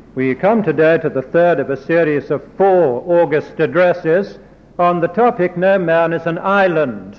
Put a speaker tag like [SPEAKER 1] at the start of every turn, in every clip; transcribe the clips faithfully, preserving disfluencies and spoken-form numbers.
[SPEAKER 1] We come today to the third of a series of four August addresses on the topic, No Man is an Island.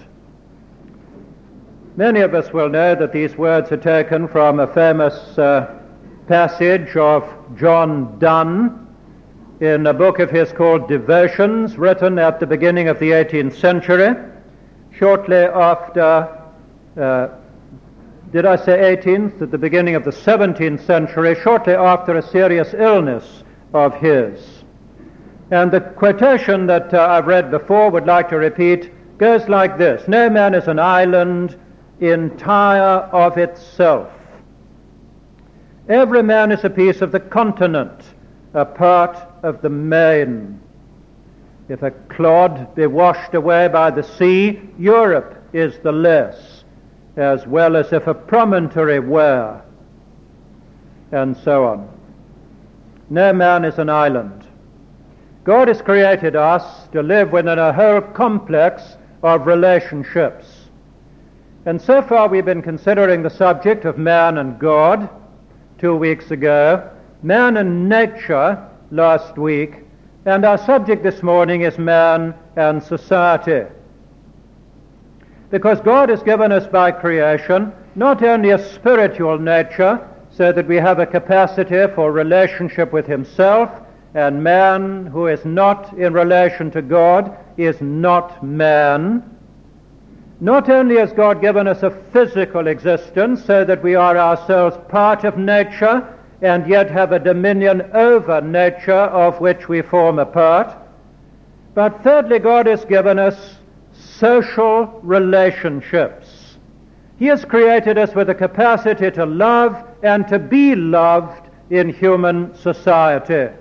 [SPEAKER 1] Many of us will know that these words are taken from a famous uh, passage of John Donne in a book of his called Devotions, written at the beginning of the eighteenth century, shortly after, uh, did I say eighteenth? At the beginning of the seventeenth century, shortly after a serious illness of his. And the quotation that uh, I've read before, would like to repeat, goes like this: No man is an island entire of itself. Every man is a piece of the continent, a part of the main. If a clod be washed away by the sea, Europe is the less, as well as if a promontory were, and so on. No man is an island. God has created us to live within a whole complex of relationships. And so far we've been considering the subject of man and God two weeks ago, man and nature last week, and our subject this morning is man and society. Because God has given us by creation not only a spiritual nature, so that we have a capacity for relationship with himself, and man who is not in relation to God is not man. Not only has God given us a physical existence, so that we are ourselves part of nature, and yet have a dominion over nature of which we form a part, but thirdly, God has given us social relationships. He has created us with a capacity to love and to be loved in human society.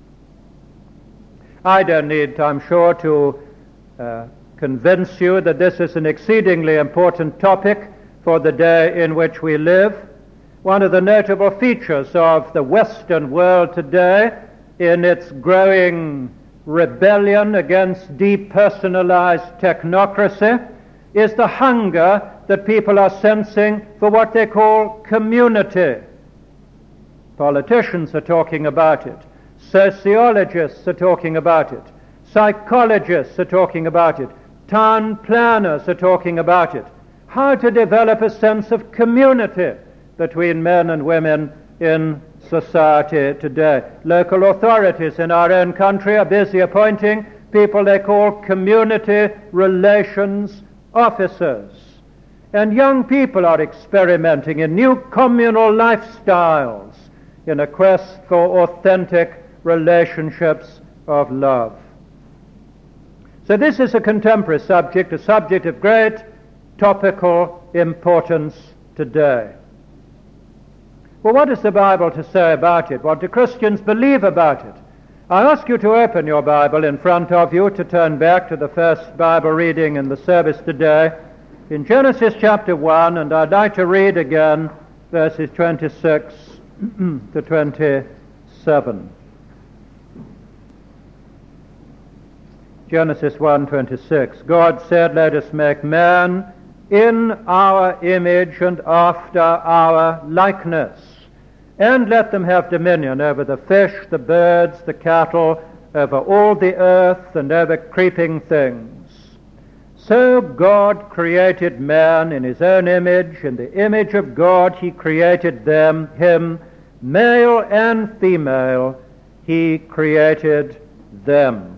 [SPEAKER 1] I don't need, I'm sure, to uh, convince you that this is an exceedingly important topic for the day in which we live. One of the notable features of the Western world today, in its growing rebellion against depersonalized technocracy, is the hunger that people are sensing for what they call community. Politicians are talking about it. Sociologists are talking about it. Psychologists are talking about it. Town planners are talking about it. How to develop a sense of community between men and women in society today. Local authorities in our own country are busy appointing people they call community relations officers. And young people are experimenting in new communal lifestyles in a quest for authentic relationships of love. So this is a contemporary subject, a subject of great topical importance today. Well, what does the Bible to say about it? What do Christians believe about it? I ask you to open your Bible in front of you, to turn back to the first Bible reading in the service today, in Genesis chapter one, and I'd like to read again verses twenty-six to twenty-seven. Genesis one twenty-six. God said, Let us make man in our image and after our likeness, and let them have dominion over the fish, the birds, the cattle, over all the earth, and over creeping things. So God created man in his own image. In the image of God he created them, him, male and female, he created them.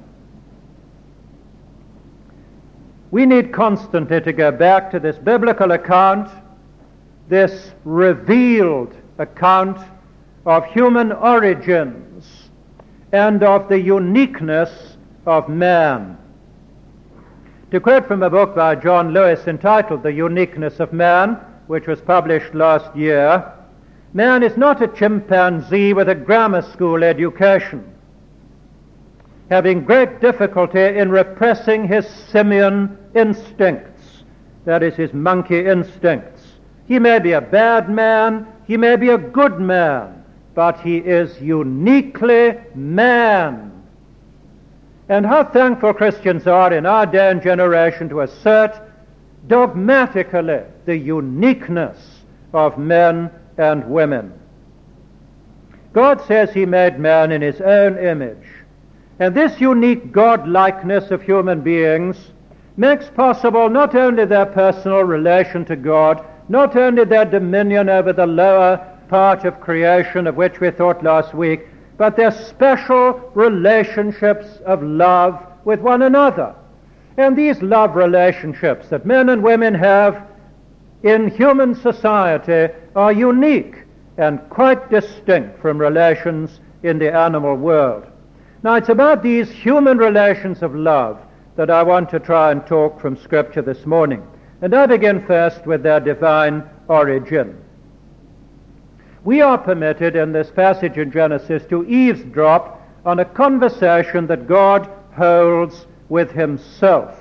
[SPEAKER 1] We need constantly to go back to this biblical account, this revealed account of human origins and of the uniqueness of man. To quote from a book by John Lewis entitled The Uniqueness of Man, which was published last year, man is not a chimpanzee with a grammar school education, having great difficulty in repressing his simian instincts, that is, his monkey instincts. He may be a bad man, he may be a good man, but he is uniquely man. And how thankful Christians are in our day and generation to assert dogmatically the uniqueness of men and women. God says he made man in his own image. And this unique God-likeness of human beings makes possible not only their personal relation to God, not only their dominion over the lower part of creation of which we thought last week, but their special relationships of love with one another. And these love relationships that men and women have in human society are unique and quite distinct from relations in the animal world. Now, it's about these human relations of love that I want to try and talk from Scripture this morning. And I begin first with their divine origin. We are permitted in this passage in Genesis to eavesdrop on a conversation that God holds with himself.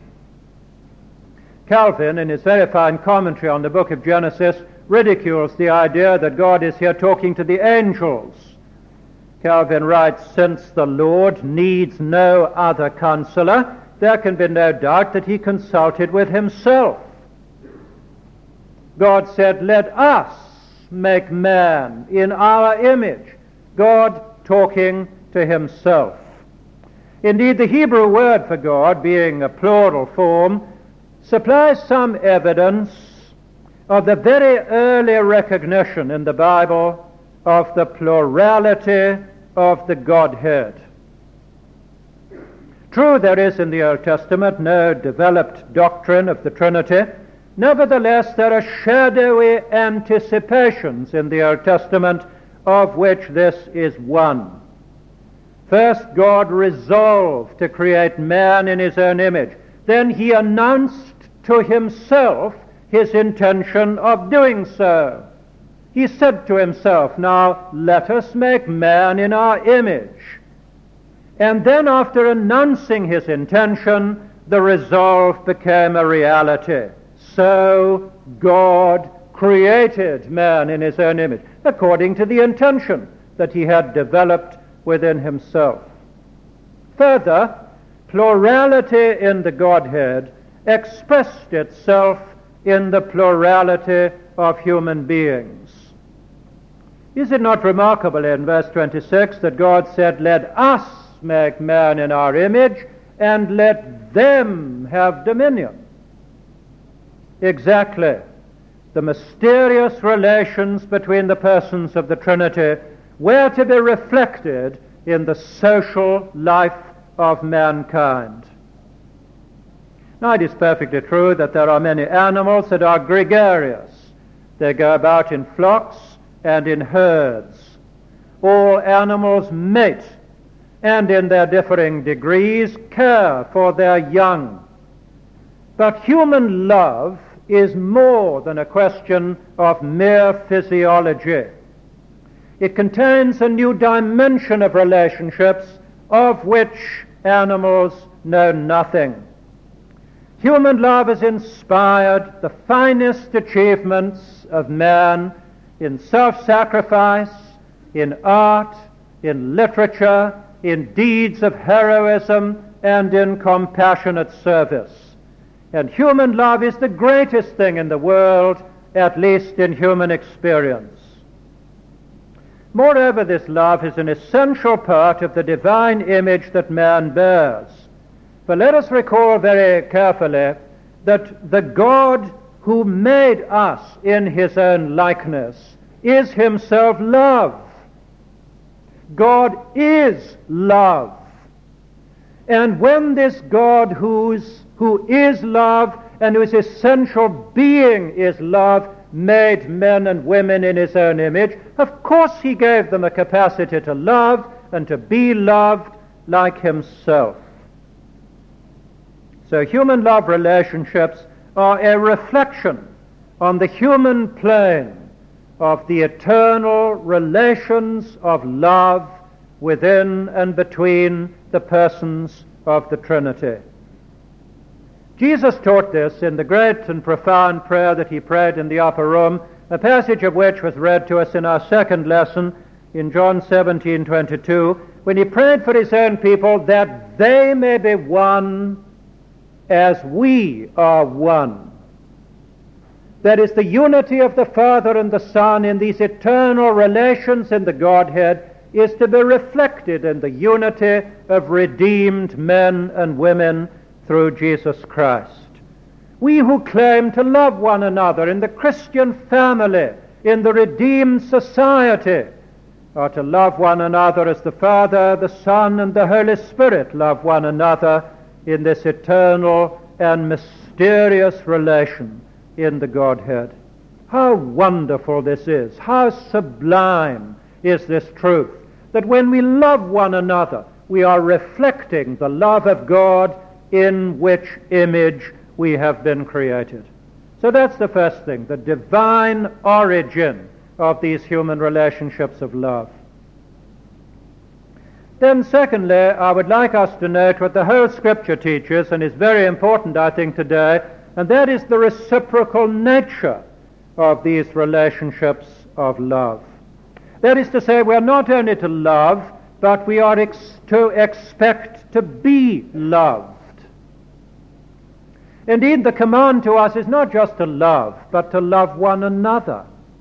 [SPEAKER 1] Calvin, in his very fine commentary on the book of Genesis, ridicules the idea that God is here talking to the angels. Calvin writes, "Since the Lord needs no other counselor, there can be no doubt that he consulted with himself. God said, 'Let us make man in our image,' God talking to himself." Indeed, the Hebrew word for God, being a plural form, supplies some evidence of the very early recognition in the Bible of the plurality of the Godhead. True, there is in the Old Testament no developed doctrine of the Trinity. Nevertheless, there are shadowy anticipations in the Old Testament of which this is one. First, God resolved to create man in his own image. Then he announced to himself his intention of doing so. He said to himself, "Now let us make man in our image." And then after announcing his intention, the resolve became a reality. So God created man in his own image, according to the intention that he had developed within himself. Further, plurality in the Godhead expressed itself in the plurality of human beings. Is it not remarkable in verse twenty-six that God said, "Let us make man in our image, and let them have dominion"? Exactly. The mysterious relations between the persons of the Trinity were to be reflected in the social life of mankind. Now, it is perfectly true that there are many animals that are gregarious. They go about in flocks and in herds. All animals mate and in their differing degrees care for their young. But human love is more than a question of mere physiology. It contains a new dimension of relationships of which animals know nothing. Human love has inspired the finest achievements of man in self-sacrifice, in art, in literature, in deeds of heroism, and in compassionate service. And human love is the greatest thing in the world, at least in human experience. Moreover, this love is an essential part of the divine image that man bears. But let us recall very carefully that the God who made us in his own likeness is himself love. God is love. And when this God who's, who is love and whose essential being is love made men and women in his own image, of course he gave them a capacity to love and to be loved like himself. So human love relationships are a reflection on the human plane of the eternal relations of love within and between the persons of the Trinity. Jesus taught this in the great and profound prayer that he prayed in the upper room, a passage of which was read to us in our second lesson in John seventeen twenty-two, when he prayed for his own people that they may be one as we are one. That is, the unity of the Father and the Son in these eternal relations in the Godhead is to be reflected in the unity of redeemed men and women through Jesus Christ. We who claim to love one another in the Christian family, in the redeemed society, are to love one another as the Father, the Son, and the Holy Spirit love one another in this eternal and mysterious relation in the Godhead. How wonderful this is! How sublime is this truth, that when we love one another, we are reflecting the love of God in which image we have been created. So that's the first thing, the divine origin of these human relationships of love. Then secondly, I would like us to note what the whole Scripture teaches, and is very important, I think, today, and that is the reciprocal nature of these relationships of love. That is to say, we are not only to love, but we are ex- to expect to be loved. Indeed, the command to us is not just to love, but to love one another.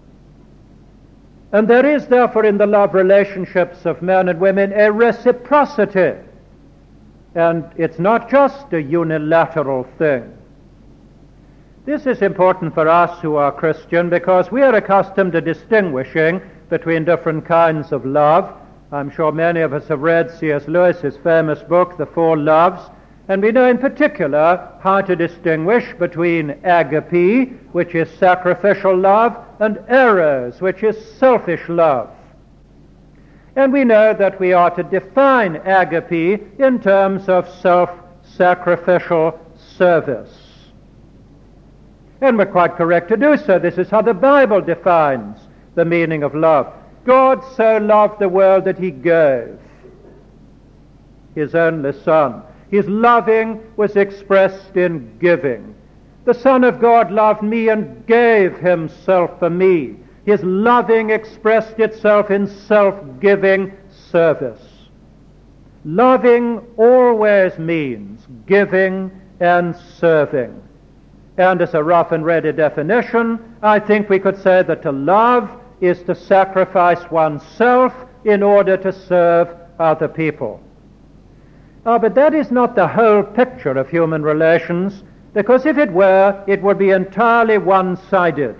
[SPEAKER 1] And there is therefore in the love relationships of men and women a reciprocity. And it's not just a unilateral thing. This is important for us who are Christian because we are accustomed to distinguishing between different kinds of love. I'm sure many of us have read C S Lewis's famous book, The Four Loves, and we know in particular how to distinguish between agape, which is sacrificial love, and eros, which is selfish love. And we know that we are to define agape in terms of self-sacrificial service. And we're quite correct to do so. This is how the Bible defines the meaning of love. God so loved the world that he gave his only Son. His loving was expressed in giving. The Son of God loved me and gave himself for me. His loving expressed itself in self-giving service. Loving always means giving and serving. And as a rough and ready definition, I think we could say that to love is to sacrifice oneself in order to serve other people. Ah, but that is not the whole picture of human relations, because if it were, it would be entirely one-sided.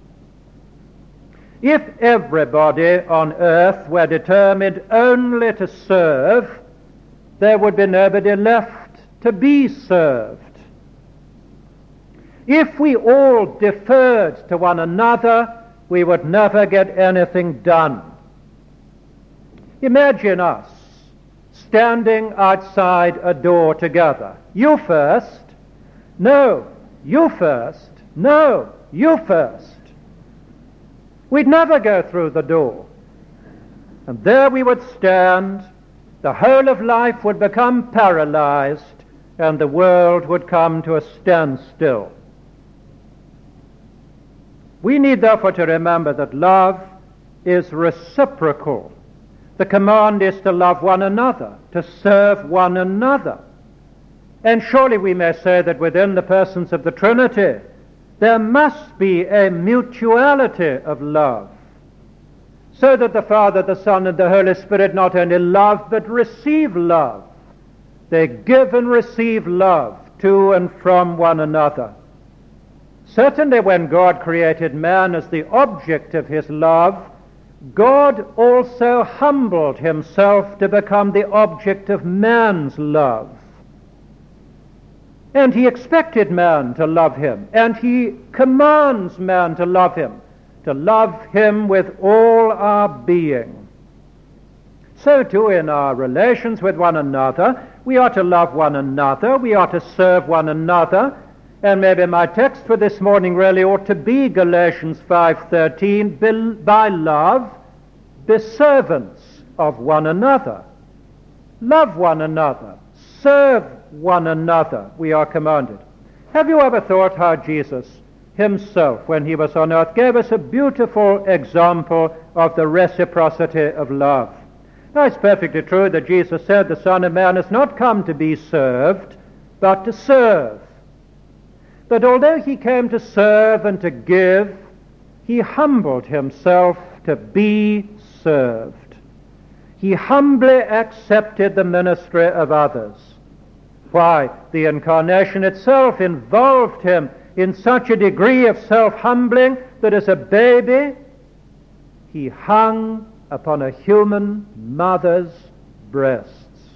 [SPEAKER 1] If everybody on earth were determined only to serve, there would be nobody left to be served. If we all deferred to one another, we would never get anything done. Imagine us standing outside a door together. You first. No, you first. No, you first. We'd never go through the door. And there we would stand. The whole of life would become paralyzed, and the world would come to a standstill. We need therefore to remember that love is reciprocal. The command is to love one another, to serve one another. And surely we may say that within the persons of the Trinity, there must be a mutuality of love, so that the Father, the Son, and the Holy Spirit not only love, but receive love. They give and receive love to and from one another. Certainly when God created man as the object of his love, God also humbled himself to become the object of man's love. And he expected man to love him, and he commands man to love him, to love him with all our being. So too in our relations with one another, we are to love one another, we are to serve one another. And maybe my text for this morning really ought to be Galatians five thirteen, by love, be servants of one another. Love one another. Serve one another, we are commanded. Have you ever thought how Jesus himself, when he was on earth, gave us a beautiful example of the reciprocity of love? Now, it's perfectly true that Jesus said the Son of Man has not come to be served, but to serve. that although he came to serve and to give, he humbled himself to be served. He humbly accepted the ministry of others. Why? The incarnation itself involved him in such a degree of self-humbling that as a baby he hung upon a human mother's breasts.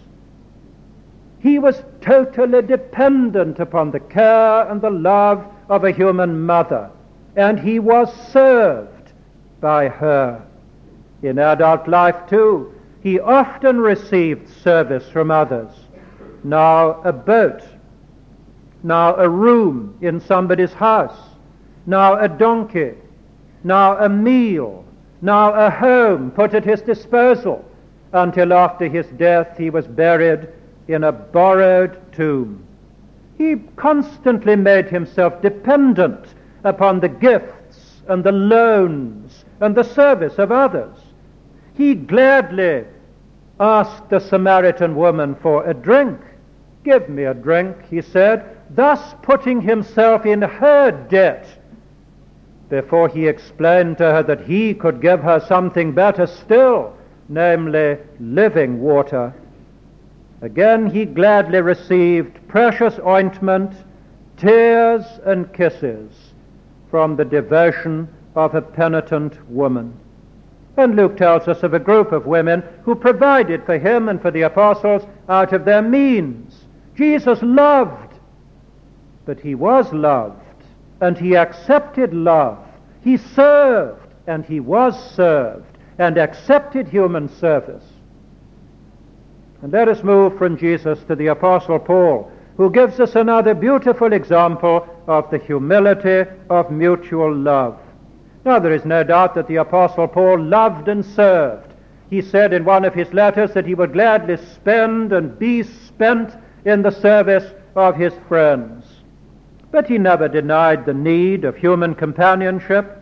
[SPEAKER 1] He was totally dependent upon the care and the love of a human mother, and he was served by her. In adult life, too, he often received service from others. Now a boat, now a room in somebody's house, now a donkey, now a meal, now a home put at his disposal, until after his death he was buried in a borrowed tomb. He constantly made himself dependent upon the gifts and the loans and the service of others. He gladly asked the Samaritan woman for a drink. "Give me a drink," he said, thus putting himself in her debt before he explained to her that he could give her something better still, namely living water. Again he gladly received precious ointment, tears and kisses from the devotion of a penitent woman. And Luke tells us of a group of women who provided for him and for the apostles out of their means. Jesus loved, but he was loved, and he accepted love. He served, and he was served, and accepted human service. And let us move from Jesus to the Apostle Paul, who gives us another beautiful example of the humility of mutual love. Now, there is no doubt that the Apostle Paul loved and served. He said in one of his letters that he would gladly spend and be spent in the service of his friends. But he never denied the need of human companionship.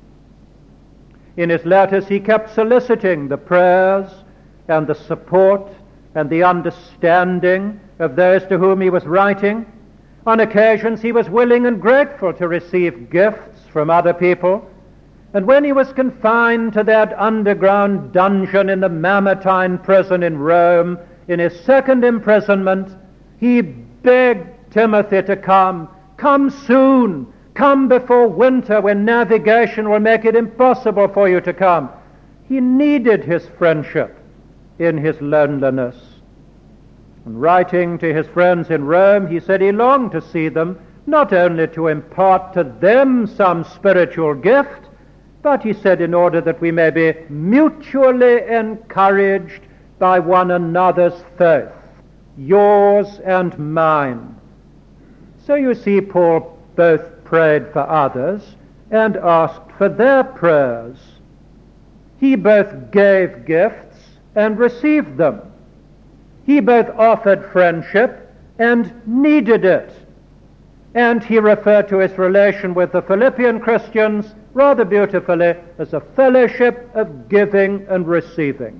[SPEAKER 1] In his letters he kept soliciting the prayers and the support and the understanding of those to whom he was writing. On occasions he was willing and grateful to receive gifts from other people. And when he was confined to that underground dungeon in the Mamertine prison in Rome, in his second imprisonment, he begged Timothy to come. Come soon. Come before winter, when navigation will make it impossible for you to come. He needed his friendship in his loneliness. And writing to his friends in Rome, he said he longed to see them, not only to impart to them some spiritual gift, but he said in order that we may be mutually encouraged by one another's faith, yours and mine. So you see, Paul both prayed for others and asked for their prayers. He both gave gifts and received them. He both offered friendship and needed it. And he referred to his relation with the Philippian Christians rather beautifully as a fellowship of giving and receiving.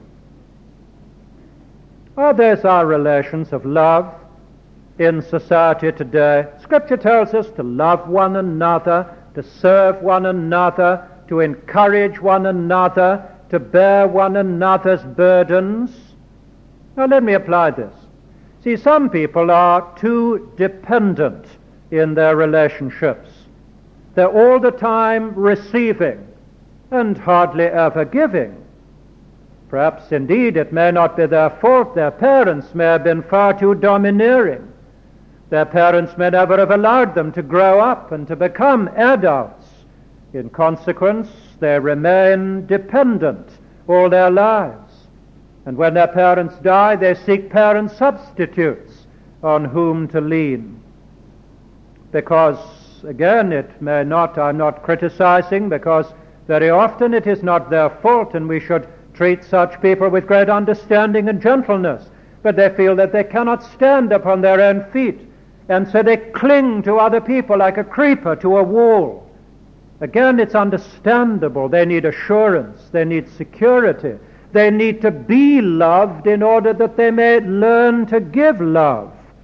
[SPEAKER 1] Are those our relations of love in society today? Scripture tells us to love one another, to serve one another, to encourage one another, to bear one another's burdens. Now let me apply this. See, some people are too dependent in their relationships. They're all the time receiving and hardly ever giving. Perhaps indeed it may not be their fault. Their parents may have been far too domineering. Their parents may never have allowed them to grow up and to become adults. In consequence, they remain dependent all their lives. And when their parents die, they seek parent substitutes on whom to lean. Because, again, it may not, I'm not criticizing, because very often it is not their fault, and we should treat such people with great understanding and gentleness. But they feel that they cannot stand upon their own feet, and so they cling to other people like a creeper to a wall. Again, it's understandable. They need assurance. They need security. They need to be loved in order that they may learn to give love.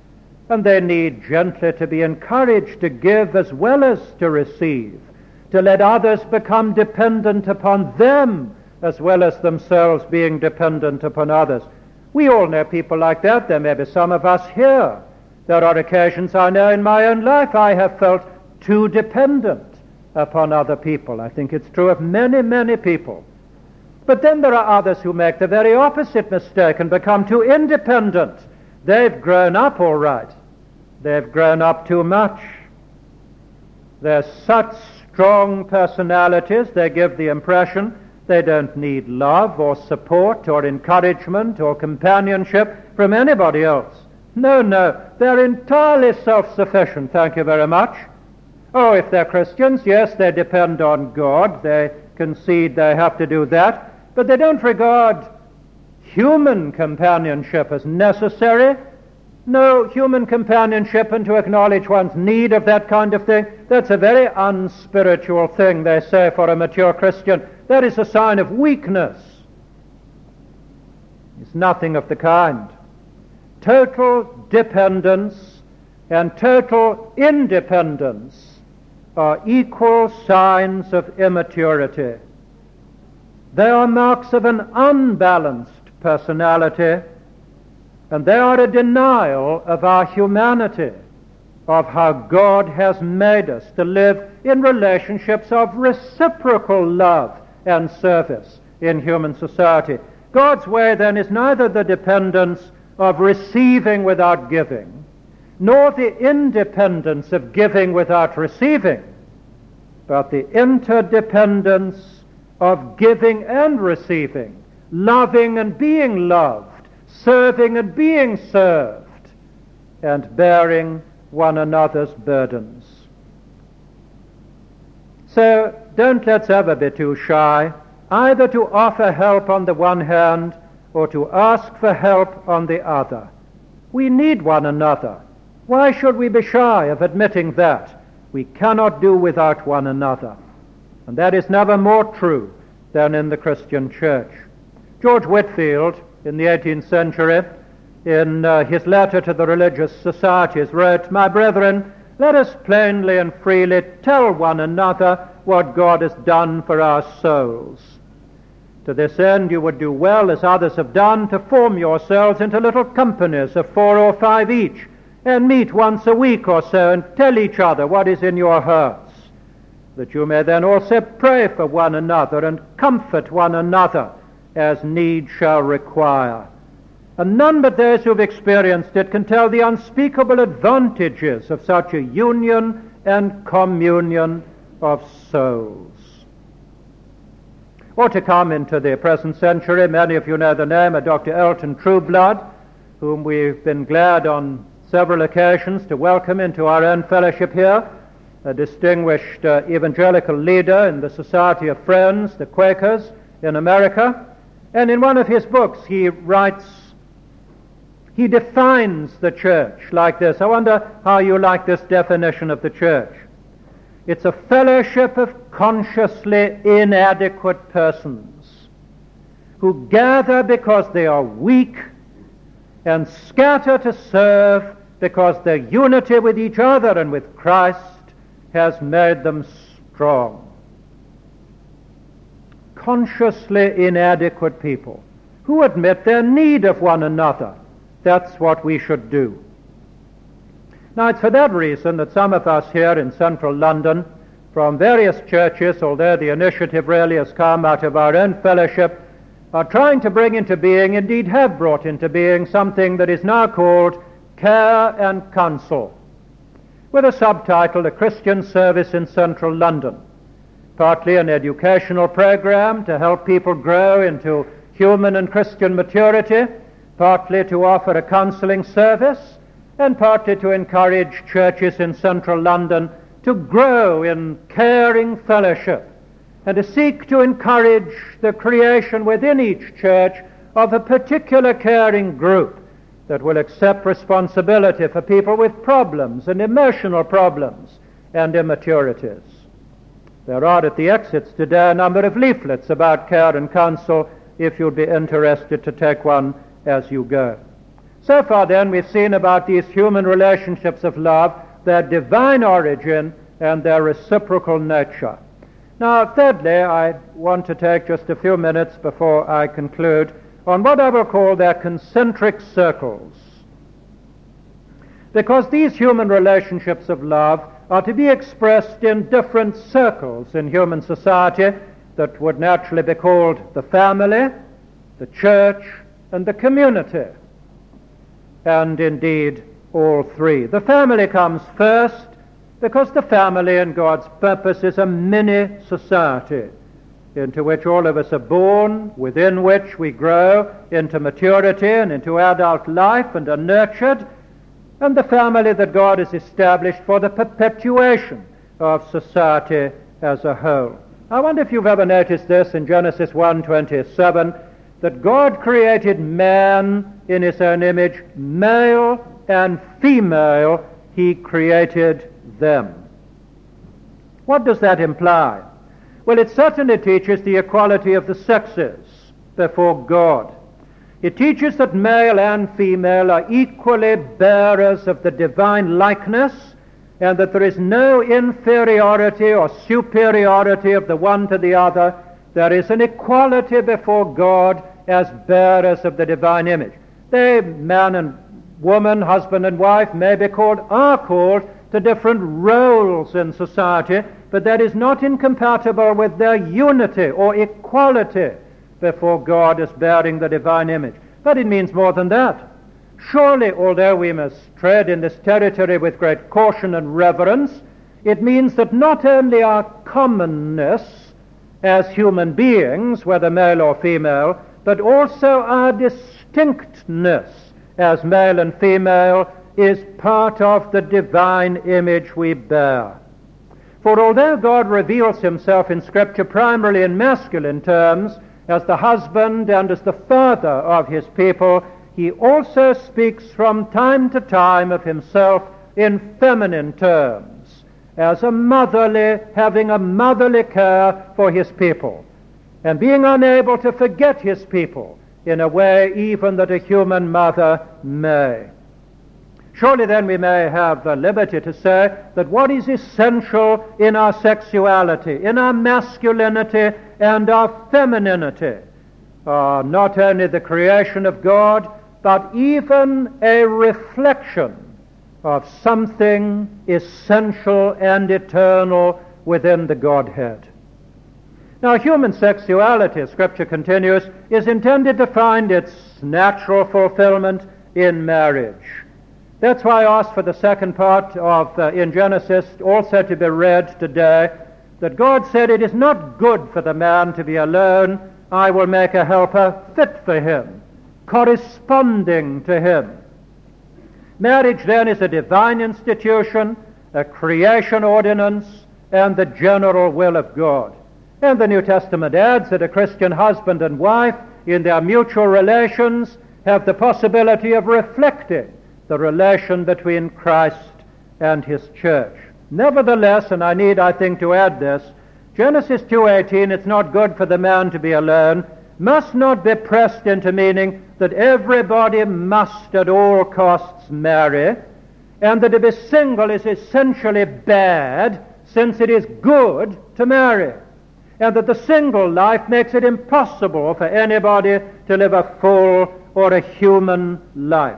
[SPEAKER 1] and they need gently to be encouraged to give as well as to receive, to let others become dependent upon them as well as themselves being dependent upon others. We all know people like that. There may be some of us here. There are occasions I know in my own life I have felt too dependent upon other people. I think it's true of many, many people. But then there are others who make the very opposite mistake and become too independent. They've grown up all right. They've grown up too much. They're such strong personalities, they give the impression they don't need love or support or encouragement or companionship from anybody else. No, no, they're entirely self-sufficient, thank you very much. Oh, if they're Christians, yes, they depend on God. They concede they have to do that. But they don't regard human companionship as necessary. No, human companionship and to acknowledge one's need of that kind of thing, that's a very unspiritual thing, they say, for a mature Christian. That is a sign of weakness. It's nothing of the kind. Total dependence and total independence are equal signs of immaturity. They are marks of an unbalanced personality, and they are a denial of our humanity, of how God has made us to live in relationships of reciprocal love and service in human society. God's way, then, is neither the dependence of receiving without giving, nor the independence of giving without receiving, but the interdependence of giving and receiving, loving and being loved, serving and being served, and bearing one another's burdens. So don't let's ever be too shy, either to offer help on the one hand or to ask for help on the other. We need one another. Why should we be shy of admitting that? We cannot do without one another. And that is never more true than in the Christian church. George Whitefield, in the eighteenth century, in uh, his letter to the religious societies, wrote, "My brethren, let us plainly and freely tell one another what God has done for our souls. To this end you would do well, as others have done, to form yourselves into little companies of four or five each, and meet once a week or so, and tell each other what is in your hearts, that you may then also pray for one another and comfort one another as need shall require. And none but those who have experienced it can tell the unspeakable advantages of such a union and communion of souls." Or to come into the present century, many of you know the name of Doctor Elton Trueblood, whom we've been glad on several occasions to welcome into our own fellowship here, a distinguished uh, evangelical leader in the Society of Friends, the Quakers, in America. And in one of his books he writes, he defines the church like this. I wonder how you like this definition of the church. It's a fellowship of consciously inadequate persons who gather because they are weak and scatter to serve because their unity with each other and with Christ has made them strong. Consciously inadequate people who admit their need of one another. That's what we should do. Now, it's for that reason that some of us here in central London, from various churches, although the initiative really has come out of our own fellowship, are trying to bring into being, indeed have brought into being, something that is now called Care and Counsel, with a subtitle, A Christian Service in Central London. Partly an educational program to help people grow into human and Christian maturity, partly to offer a counseling service, and partly to encourage churches in central London to grow in caring fellowship and to seek to encourage the creation within each church of a particular caring group that will accept responsibility for people with problems and emotional problems and immaturities. There are at the exits today a number of leaflets about care and counsel if you'd be interested to take one as you go. So far then we've seen about these human relationships of love, their divine origin and their reciprocal nature. Now, thirdly, I want to take just a few minutes before I conclude on what I will call their concentric circles. Because these human relationships of love are to be expressed in different circles in human society that would naturally be called the family, the church, and the community. And indeed, all three. The family comes first because the family in God's purpose is a mini society into which all of us are born, within which we grow into maturity and into adult life and are nurtured, and the family that God has established for the perpetuation of society as a whole. I wonder if you've ever noticed this in Genesis one twenty-seven, that God created man in his own image, male and female, he created them. What does that imply? Well, it certainly teaches the equality of the sexes before God. It teaches that male and female are equally bearers of the divine likeness, and that there is no inferiority or superiority of the one to the other. There is an equality before God as bearers of the divine image. They, man and woman, husband and wife, may be called, are called to different roles in society, but that is not incompatible with their unity or equality before God as bearing the divine image. But it means more than that. Surely, although we must tread in this territory with great caution and reverence, it means that not only our commonness as human beings, whether male or female, but also our distinctness as male and female is part of the divine image we bear. For although God reveals himself in Scripture primarily in masculine terms, as the husband and as the father of his people, he also speaks from time to time of himself in feminine terms, as a motherly, having a motherly care for his people, and being unable to forget his people in a way even that a human mother may. Surely then we may have the liberty to say that what is essential in our sexuality, in our masculinity and our femininity, are not only the creation of God, but even a reflection of something essential and eternal within the Godhead. Now, human sexuality, Scripture continues, is intended to find its natural fulfillment in marriage. That's why I asked for the second part of uh, in Genesis also to be read today, that God said, "It is not good for the man to be alone. I will make a helper fit for him, corresponding to him." Marriage then is a divine institution, a creation ordinance, and the general will of God. And the New Testament adds that a Christian husband and wife in their mutual relations have the possibility of reflecting the relation between Christ and his church. Nevertheless, and I need, I think, to add this, Genesis two eighteen, "It's not good for the man to be alone," must not be pressed into meaning that everybody must at all costs marry, and that to be single is essentially bad, since it is good to marry, and that the single life makes it impossible for anybody to live a full or a human life.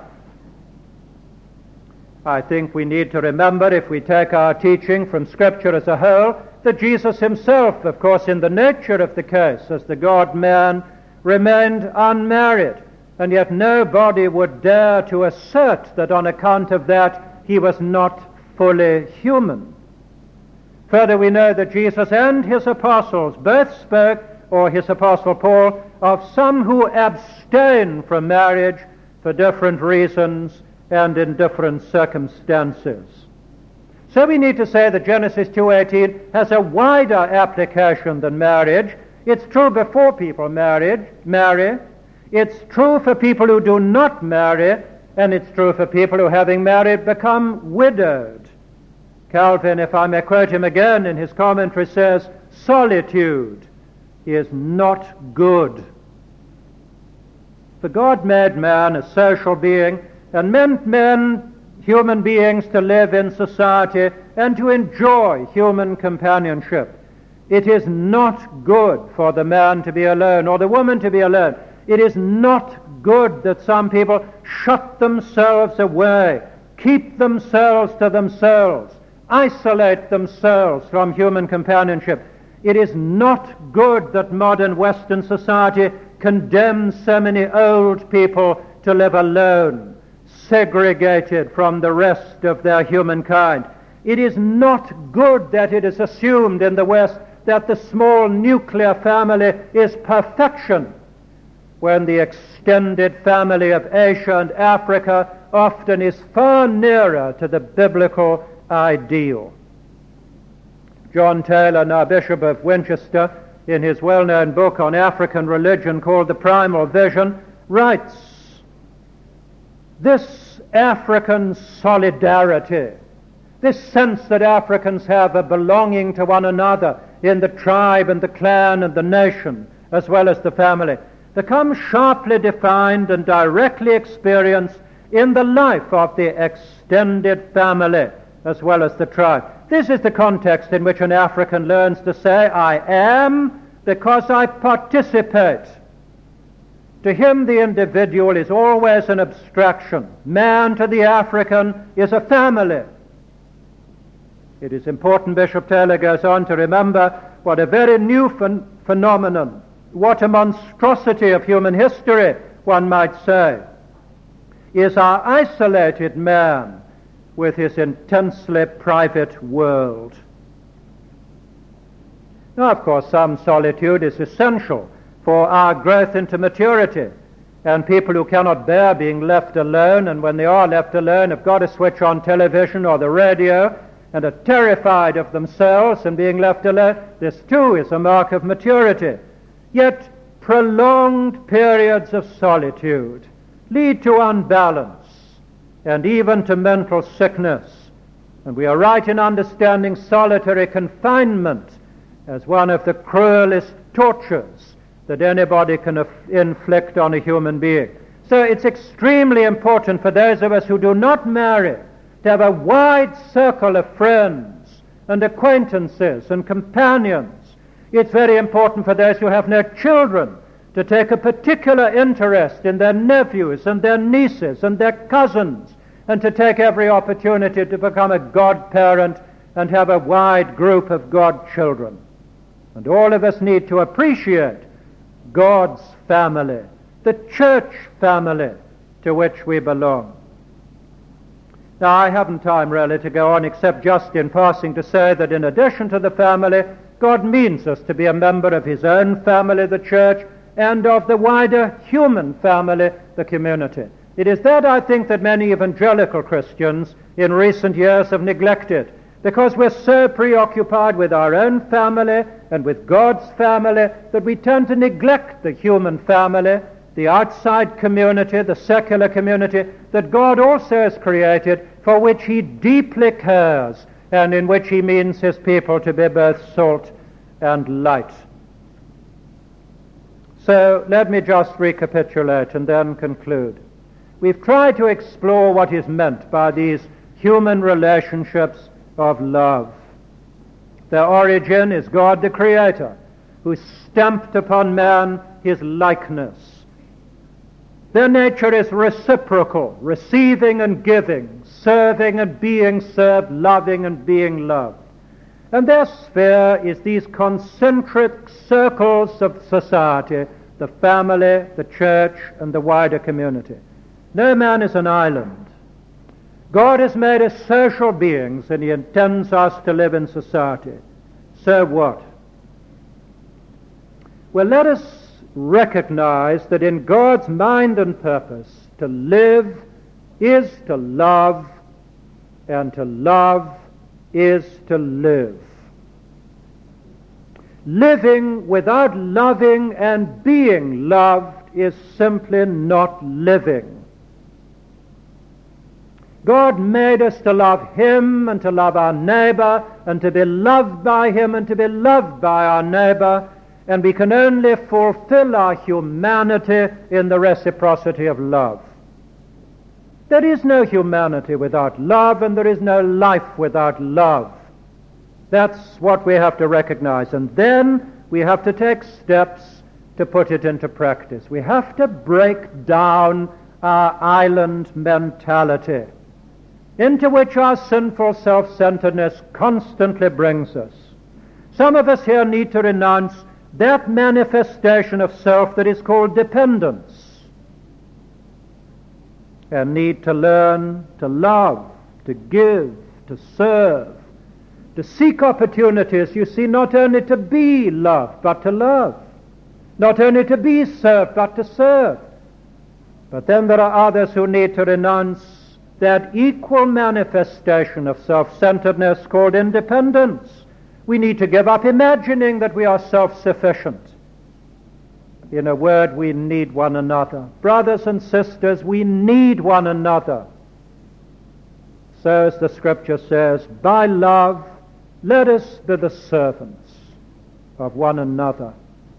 [SPEAKER 1] I think we need to remember, if we take our teaching from Scripture as a whole, that Jesus himself, of course, in the nature of the case, as the God-man, remained unmarried, and yet nobody would dare to assert that on account of that he was not fully human. Further, we know that Jesus and his apostles both spoke, or his apostle Paul, of some who abstain from marriage for different reasons and in different circumstances. So we need to say that Genesis two eighteen has a wider application than marriage. It's true before people married, marry. It's true for people who do not marry, and it's true for people who, having married, become widowed. Calvin, if I may quote him again in his commentary, says, "Solitude is not good." For God made man a social being, and meant men, human beings, to live in society and to enjoy human companionship. It is not good for the man to be alone or the woman to be alone. It is not good that some people shut themselves away, keep themselves to themselves, isolate themselves from human companionship. It is not good that modern Western society condemns so many old people to live alone, segregated from the rest of their humankind. It is not good that it is assumed in the West that the small nuclear family is perfection, when the extended family of Asia and Africa often is far nearer to the biblical ideal. John Taylor, now Bishop of Winchester, in his well-known book on African religion called The Primal Vision, writes, this African solidarity, this sense that Africans have of belonging to one another in the tribe and the clan and the nation, as well as the family, becomes sharply defined and directly experienced in the life of the extended family as well as the tribe. This is the context in which an African learns to say, I am because I participate. To him, the individual is always an abstraction. Man to the African is a family. It is important, Bishop Taylor goes on, to remember what a very new phen- phenomenon, what a monstrosity of human history, one might say, is our isolated man with his intensely private world. Now, of course, some solitude is essential for our growth into maturity, and people who cannot bear being left alone, and when they are left alone have got to switch on television or the radio and are terrified of themselves and being left alone, this too is a mark of maturity. Yet prolonged periods of solitude lead to unbalance and even to mental sickness. And we are right in understanding solitary confinement as one of the cruelest tortures that anybody can af- inflict on a human being. So it's extremely important for those of us who do not marry to have a wide circle of friends and acquaintances and companions. It's very important for those who have no children to take a particular interest in their nephews and their nieces and their cousins, and to take every opportunity to become a godparent and have a wide group of godchildren. And all of us need to appreciate God's family, the church family to which we belong. Now, I haven't time really to go on except just in passing to say that in addition to the family, God means us to be a member of his own family, the church, and of the wider human family, the community. It is that, I think, that many evangelical Christians in recent years have neglected, because we're so preoccupied with our own family and with God's family that we tend to neglect the human family, the outside community, the secular community that God also has created, for which he deeply cares and in which he means his people to be both salt and light. So let me just recapitulate and then conclude. We've tried to explore what is meant by these human relationships of love. Their origin is God the Creator, who stamped upon man his likeness. Their nature is reciprocal, receiving and giving, serving and being served, loving and being loved. And their sphere is these concentric circles of society, the family, the church, and the wider community. No man is an island. God has made us social beings, and he intends us to live in society. So what? Well, let us recognize that in God's mind and purpose, to live is to love, and to love is to live. Living without loving and being loved is simply not living. God made us to love him and to love our neighbor and to be loved by him and to be loved by our neighbor, and we can only fulfill our humanity in the reciprocity of love. There is no humanity without love, and there is no life without love. That's what we have to recognize. And then we have to take steps to put it into practice. We have to break down our island mentality, into which our sinful self-centeredness constantly brings us. Some of us here need to renounce that manifestation of self that is called dependence, and need to learn to love, to give, to serve, to seek opportunities, you see, not only to be loved, but to love. Not only to be served, but to serve. But then there are others who need to renounce that equal manifestation of self-centeredness called independence. We need to give up imagining that we are self-sufficient. In a word, we need one another. Brothers and sisters, we need one another. So as the Scripture says, by love, let us be the servants of one another.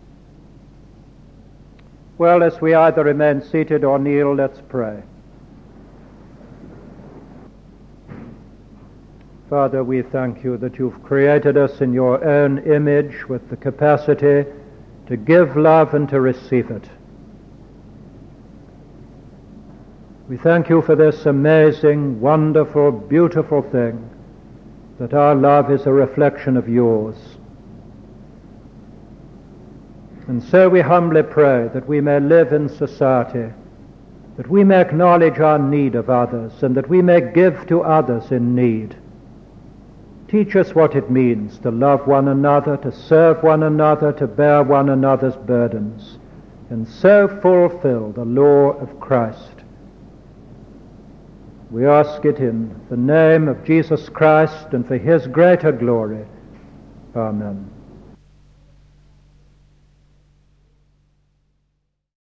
[SPEAKER 1] Well, as we either remain seated or kneel, let's pray. Father, we thank you that you've created us in your own image with the capacity to give love and to receive it. We thank you for this amazing, wonderful, beautiful thing, that our love is a reflection of yours. And so we humbly pray that we may live in society, that we may acknowledge our need of others, and that we may give to others in need. Teach us what it means to love one another, to serve one another, to bear one another's burdens, and so fulfill the law of Christ. We ask it in the name of Jesus Christ and for his greater glory. Amen.